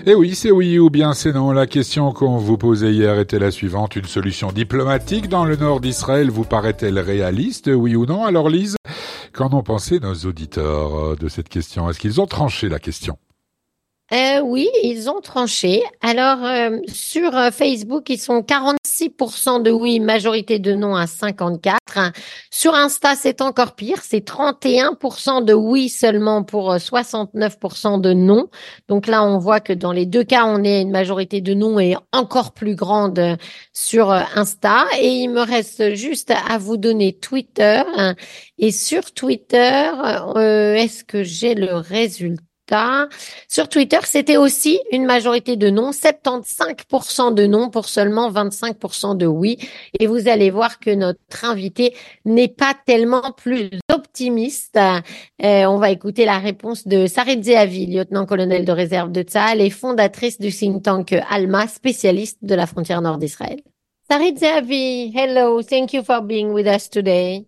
Eh oui, c'est oui ou bien c'est non. La question qu'on vous posait hier était la suivante. Une solution diplomatique dans le nord d'Israël vous paraît-elle réaliste, oui ou non? Alors Lise, qu'en ont pensé nos auditeurs de cette question? Est-ce qu'ils ont tranché la question? Oui, ils ont tranché. Alors, sur Facebook, ils sont 46% de oui, majorité de non à 54. Sur Insta, c'est encore pire. C'est 31% de oui seulement pour 69% de non. Donc là, on voit que dans les deux cas, on est une majorité de non et encore plus grande sur Insta. Et il me reste juste à vous donner Twitter. Et sur Twitter, est-ce que j'ai le résultat? Sur Twitter, c'était aussi une majorité de non, 75% de non pour seulement 25% de oui. Et vous allez voir que notre invité n'est pas tellement plus optimiste. On va écouter la réponse de Sarit Zehavi, lieutenant-colonel de réserve de Tsahal et fondatrice du think tank Alma, spécialiste de la frontière nord d'Israël. Sarit Zehavi, hello, thank you for being with us today.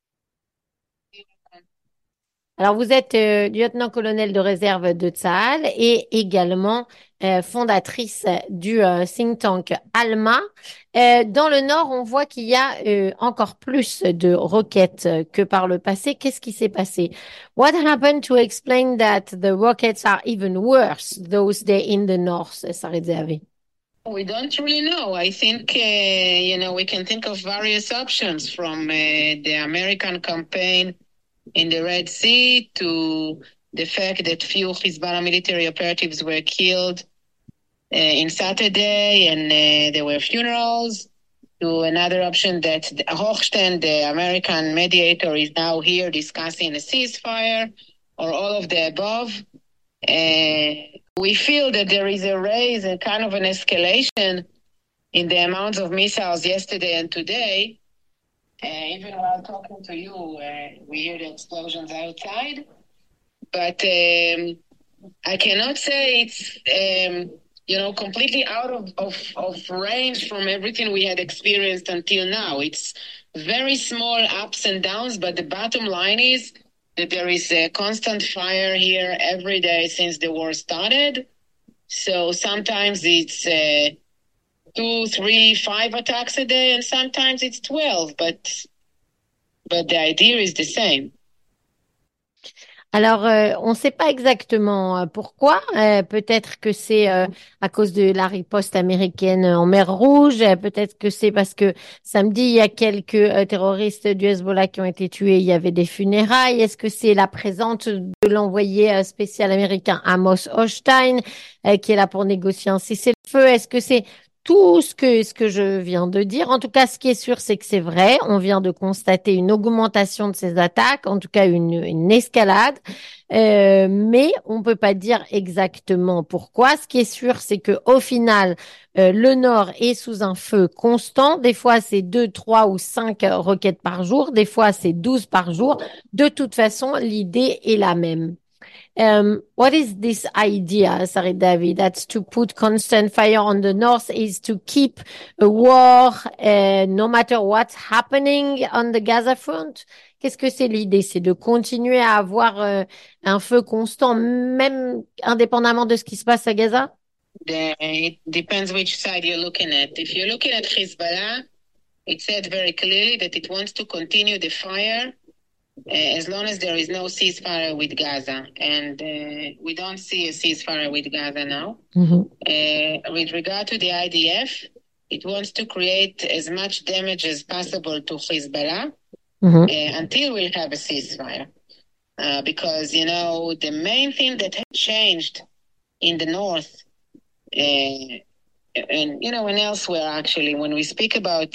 Alors, vous êtes lieutenant-colonel de réserve de Tsahal et également fondatrice du think tank Alma. Dans le Nord, on voit qu'il y a encore plus de roquettes que par le passé. Qu'est-ce qui s'est passé? What happened to explain that the rockets are even worse those days in the North, Sarit Zehavi? We don't really know. I think, we can think of various options from the American campaign in the Red Sea to the fact that few Hezbollah military operatives were killed in Saturday and there were funerals, to another option that Hochstein, the American mediator, is now here discussing a ceasefire, or all of the above. We feel that there is a rise and kind of an escalation in the amounts of missiles yesterday and today. Even while talking to you, we hear the explosions outside. But I cannot say it's, completely out of range from everything we had experienced until now. It's very small ups and downs, but the bottom line is that there is a constant fire here every day since the war started. So sometimes it's 2, 3, 5 attacks a day, and sometimes it's 12, but the idea is the same. Alors, on ne sait pas exactement pourquoi. Peut-être que c'est à cause de la riposte américaine en mer Rouge. Peut-être que c'est parce que samedi, il y a quelques terroristes du Hezbollah qui ont été tués. Il y avait des funérailles. Est-ce que c'est la présence de l'envoyé spécial américain Amos Hochstein qui est là pour négocier un cessez-le-feu? Est-ce que c'est tout ce que je viens de dire? En tout cas, ce qui est sûr, c'est que c'est vrai. On vient de constater une augmentation de ces attaques, en tout cas une escalade. Mais on peut pas dire exactement pourquoi. Ce qui est sûr, c'est que au final, le Nord est sous un feu constant. Des fois, c'est 2, 3 ou 5 roquettes par jour. Des fois, c'est 12 par jour. De toute façon, l'idée est la même. What is this idea, Sarit David? That's to put constant fire on the north, is to keep a war, no matter what's happening on the Gaza front. Qu'est-ce que c'est l'idée? C'est de continuer à avoir un feu constant, même indépendamment de ce qui se passe à Gaza? It depends which side you're looking at. If you're looking at Hezbollah, it said very clearly that it wants to continue the fire as long as there is no ceasefire with Gaza. And we don't see a ceasefire with Gaza now. Mm-hmm. With regard to the IDF, it wants to create as much damage as possible to Hezbollah until we have a ceasefire. Because, the main thing that has changed in the north, and elsewhere, actually, when we speak about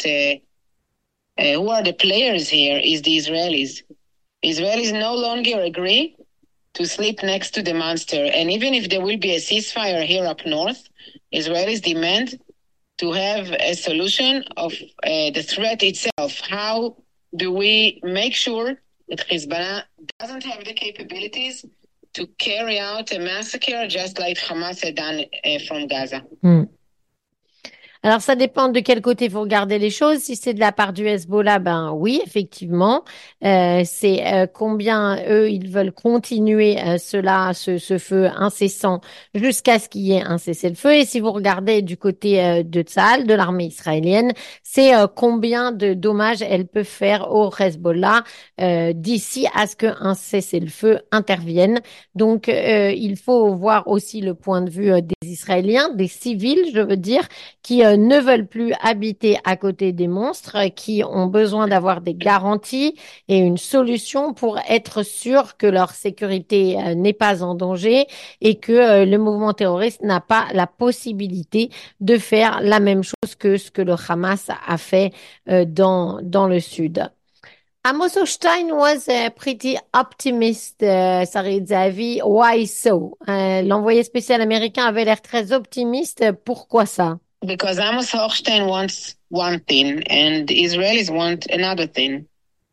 who are the players here, is the Israelis. Israelis no longer agree to sleep next to the monster. And even if there will be a ceasefire here up north, Israelis demand to have a solution of the threat itself. How do we make sure that Hezbollah doesn't have the capabilities to carry out a massacre just like Hamas had done from Gaza? Alors, ça dépend de quel côté vous regardez les choses. Si c'est de la part du Hezbollah, ben oui, effectivement. C'est combien eux, ils veulent continuer ce feu incessant jusqu'à ce qu'il y ait un cessez-le-feu. Et si vous regardez du côté de Tsahal, de l'armée israélienne, c'est combien de dommages elle peut faire au Hezbollah d'ici à ce qu'un cessez-le-feu intervienne. Donc, il faut voir aussi le point de vue des Israéliens, des civils, je veux dire, qui ne veulent plus habiter à côté des monstres, qui ont besoin d'avoir des garanties et une solution pour être sûr que leur sécurité n'est pas en danger et que le mouvement terroriste n'a pas la possibilité de faire la même chose que ce que le Hamas a fait dans le sud. Amos Hochstein was pretty optimist, Sarid Zahavi. Why so? L'envoyé spécial américain avait l'air très optimiste. Pourquoi ça? Because Amos Hochstein wants one thing and the Israelis want another thing.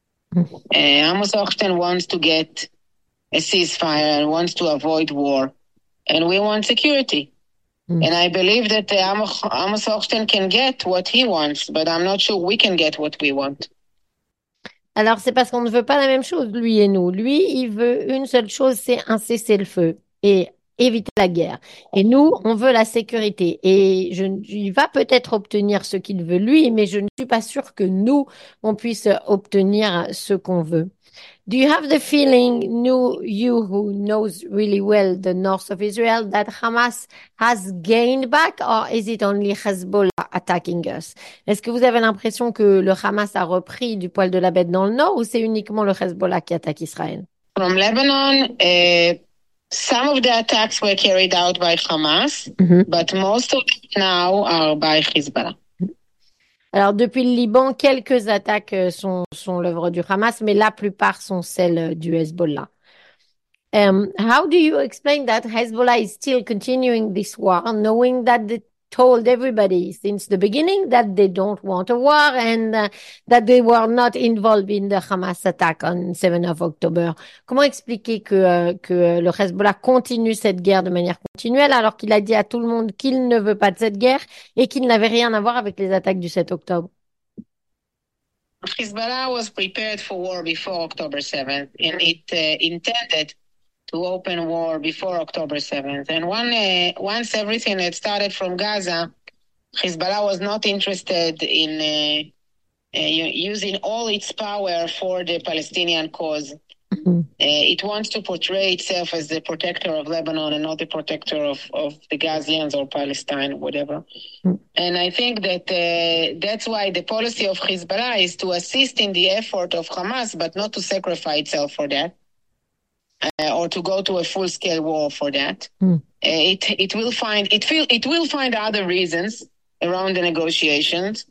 Amos Hochstein wants to get a ceasefire and wants to avoid war. And we want security. And I believe that Amos Hochstein can get what he wants, but I'm not sure we can get what we want. Alors, c'est parce qu'on ne veut pas la même chose, lui et nous. Lui, il veut une seule chose, c'est un cessez-le-feu et éviter la guerre. Et nous, on veut la sécurité. Et il va peut-être obtenir ce qu'il veut, lui, mais je ne suis pas sûre que nous, on puisse obtenir ce qu'on veut. Do you have the feeling, you who knows really well the north of Israel, that Hamas has gained back, or is it only Hezbollah attacking us? Est-ce que vous avez l'impression que le Hamas a repris du poil de la bête dans le nord, ou c'est uniquement le Hezbollah qui attaque Israël? From Lebanon, some of the attacks were carried out by Hamas, but most of them now are by Hezbollah. Alors, depuis le Liban, quelques attaques sont l'œuvre du Hamas, mais la plupart sont celles du Hezbollah. How do you explain that Hezbollah is still continuing this war, knowing that they told everybody since the beginning that they don't want a war and that they were not involved in the Hamas attack on 7 of October? Comment expliquer que le Hezbollah continue cette guerre de manière continuelle alors qu'il a dit à tout le monde qu'il ne veut pas de cette guerre et qu'il n'avait rien à voir avec les attaques du 7 octobre? Hezbollah was prepared for war before October 7th, and it intended to open war before October 7th. And once everything had started from Gaza, Hezbollah was not interested in using all its power for the Palestinian cause. It wants to portray itself as the protector of Lebanon and not the protector of the Gazians or Palestine, whatever. And I think that that's why the policy of Hezbollah is to assist in the effort of Hamas, but not to sacrifice itself for that. Or to go to a full-scale war for that. It will find other reasons around the negotiations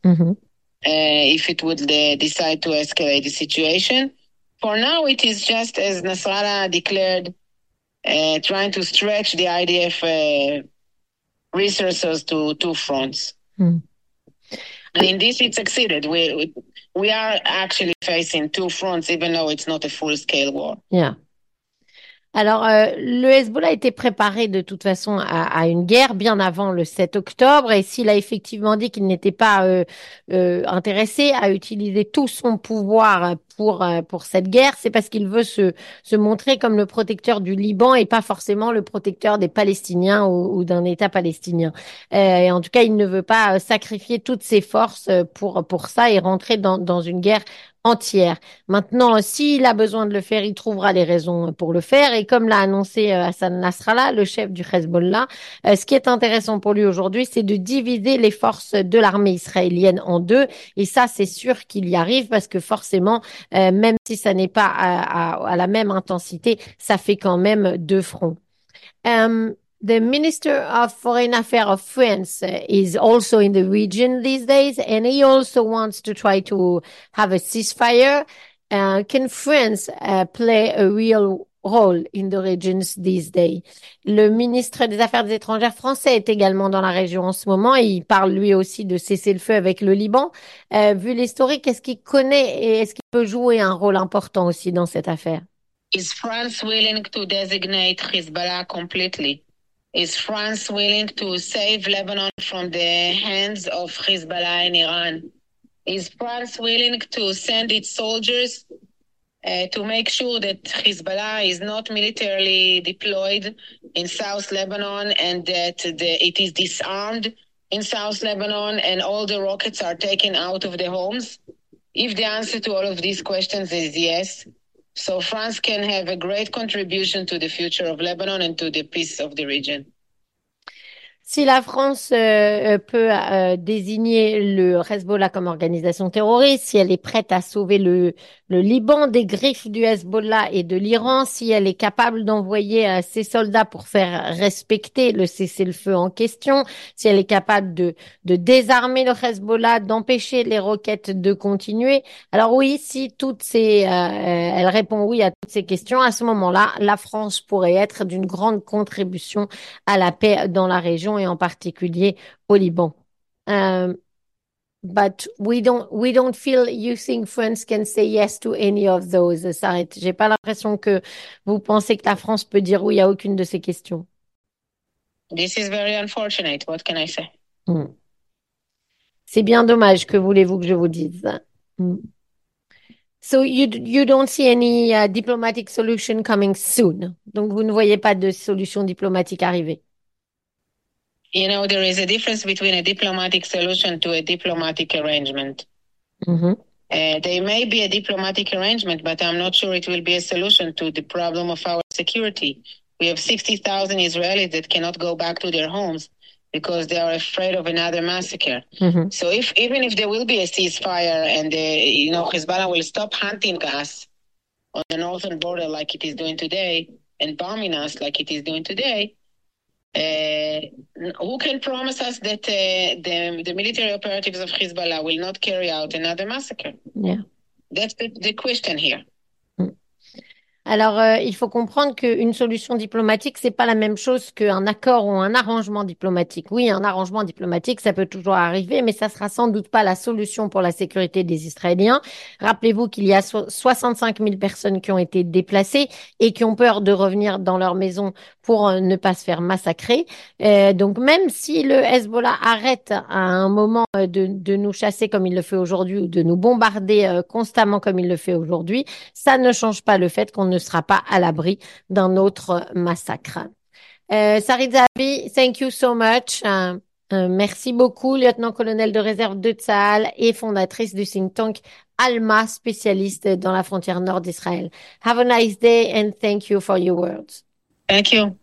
if it would decide to escalate the situation. For now, it is just as Nasrallah declared, trying to stretch the IDF resources to two fronts. And in this, it succeeded. We are actually facing two fronts, even though it's not a full-scale war. Yeah. Alors, le Hezbollah était préparé de toute façon à une guerre bien avant le 7 octobre et s'il a effectivement dit qu'il n'était pas intéressé à utiliser tout son pouvoir pour cette guerre, c'est parce qu'il veut se montrer comme le protecteur du Liban et pas forcément le protecteur des Palestiniens ou d'un État palestinien. Et en tout cas, il ne veut pas sacrifier toutes ses forces pour ça et rentrer dans une guerre entière. Maintenant, s'il a besoin de le faire, il trouvera les raisons pour le faire. Et comme l'a annoncé Hassan Nasrallah, le chef du Hezbollah, ce qui est intéressant pour lui aujourd'hui, c'est de diviser les forces de l'armée israélienne en deux. Et ça, c'est sûr qu'il y arrive parce que forcément, même si ça n'est pas à la même intensité, ça fait quand même deux fronts. The Minister of Foreign Affairs of France is also in the region these days, and he also wants to try to have a ceasefire. Can France play a real role in the regions these days? Le ministre des Affaires étrangères français est également dans la région en ce moment et il parle lui aussi de cesser le feu avec le Liban. Vu l'historique, est-ce qu'il connaît et est-ce qu'il peut jouer un rôle important aussi dans cette affaire? Is France willing to designate Hezbollah completely Is France willing to save Lebanon from the hands of Hezbollah and Iran? Is France willing to send its soldiers to make sure that Hezbollah is not militarily deployed in South Lebanon and that it is disarmed in South Lebanon and all the rockets are taken out of the homes? If the answer to all of these questions is yes, so France can have a great contribution to the future of Lebanon and to the peace of the region. Si la France peut désigner le Hezbollah comme organisation terroriste, si elle est prête à sauver le Liban des griffes du Hezbollah et de l'Iran, si elle est capable d'envoyer ses soldats pour faire respecter le cessez-le-feu en question, si elle est capable de désarmer le Hezbollah, d'empêcher les roquettes de continuer. Alors oui, si elle répond oui à toutes ces questions, à ce moment-là, la France pourrait être d'une grande contribution à la paix dans la région et en particulier au Liban. But we don't feel you think France can say yes to any of those. Sarit, j'ai pas l'impression que vous pensez que la France peut dire oui à aucune de ces questions. This is very unfortunate. What can I say? C'est bien dommage. Que voulez-vous que je vous dise? So you don't see any diplomatic solution coming soon. Donc vous ne voyez pas de solution diplomatique arriver. You know, there is a difference between a diplomatic solution to a diplomatic arrangement. There may be a diplomatic arrangement, but I'm not sure it will be a solution to the problem of our security. We have 60,000 Israelis that cannot go back to their homes because they are afraid of another massacre. So even if there will be a ceasefire and Hezbollah will stop hunting us on the northern border like it is doing today and bombing us like it is doing today, who can promise us that the military operatives of Hezbollah will not carry out another massacre? Yeah. That's the question here. Alors, il faut comprendre qu'une solution diplomatique, c'est pas la même chose qu'un accord ou un arrangement diplomatique. Oui, un arrangement diplomatique, ça peut toujours arriver, mais ça sera sans doute pas la solution pour la sécurité des Israéliens. Rappelez-vous qu'il y a 65 000 personnes qui ont été déplacées et qui ont peur de revenir dans leur maison pour ne pas se faire massacrer. Donc, même si le Hezbollah arrête à un moment de nous chasser comme il le fait aujourd'hui ou de nous bombarder constamment comme il le fait aujourd'hui, ça ne change pas le fait qu'on ne sera pas à l'abri d'un autre massacre. Sarit Zahavi, thank you so much. Merci beaucoup, lieutenant-colonel de réserve de Tsahal et fondatrice du think tank Alma, spécialiste dans la frontière nord d'Israël. Have a nice day and thank you for your words. Thank you.